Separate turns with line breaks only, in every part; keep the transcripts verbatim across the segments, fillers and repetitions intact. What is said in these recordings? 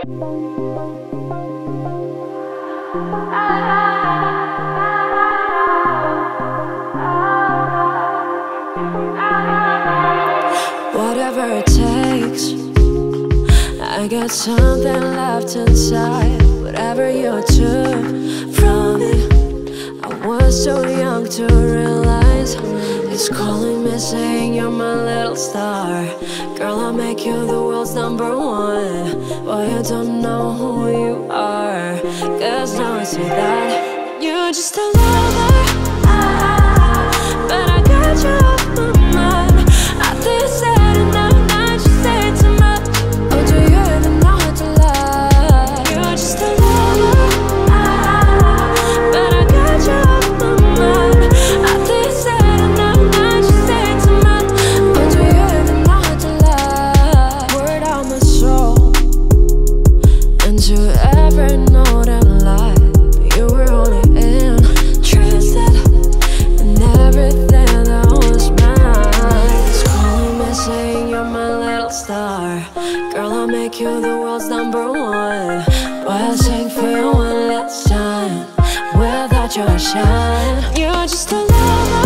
Whatever it takes, I got something left inside. Whatever you took from me, I was too young to realize. It's calling me saying you're my little star. Girl, I'll make you the world's number one. Boy, you don't know who you are, 'cause now I see that you're just a lover, but I got you off my mind. I think sad enough, not just say too much. Oh, do you even know how to love? You're just a lover, but I got you off my mind. I think sad enough, not just say too much. Oh, do you even know how to love? Word on my soul, into every note and lie. You were only interested in everything that was mine. It's calling me saying you're my little star. Girl, I'll make you the world's number one. Boy, I'll sing for you one last time. Without your shine, you're just a lover,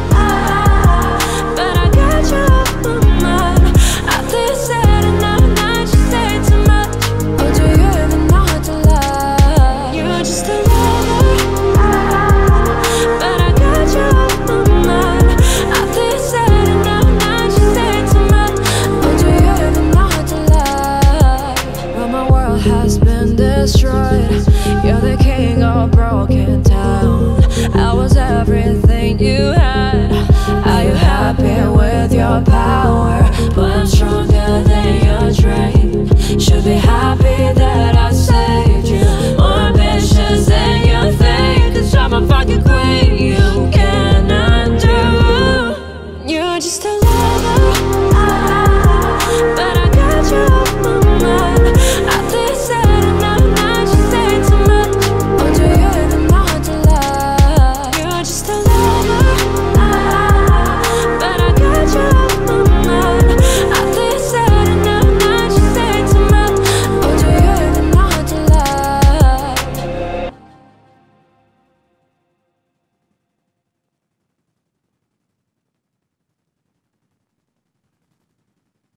but I got you off my mind. I think sad enough, not just say too much. Oh, do you even know how to love? You're just a lover, but I got you off my mind. I think sad enough, not just say too much. Oh, do you even know how to love? Well, my world has been destroyed. You're the king of broken town. I was everything you had. Are you happy with your power? But I'm stronger than your dream. Should be happy.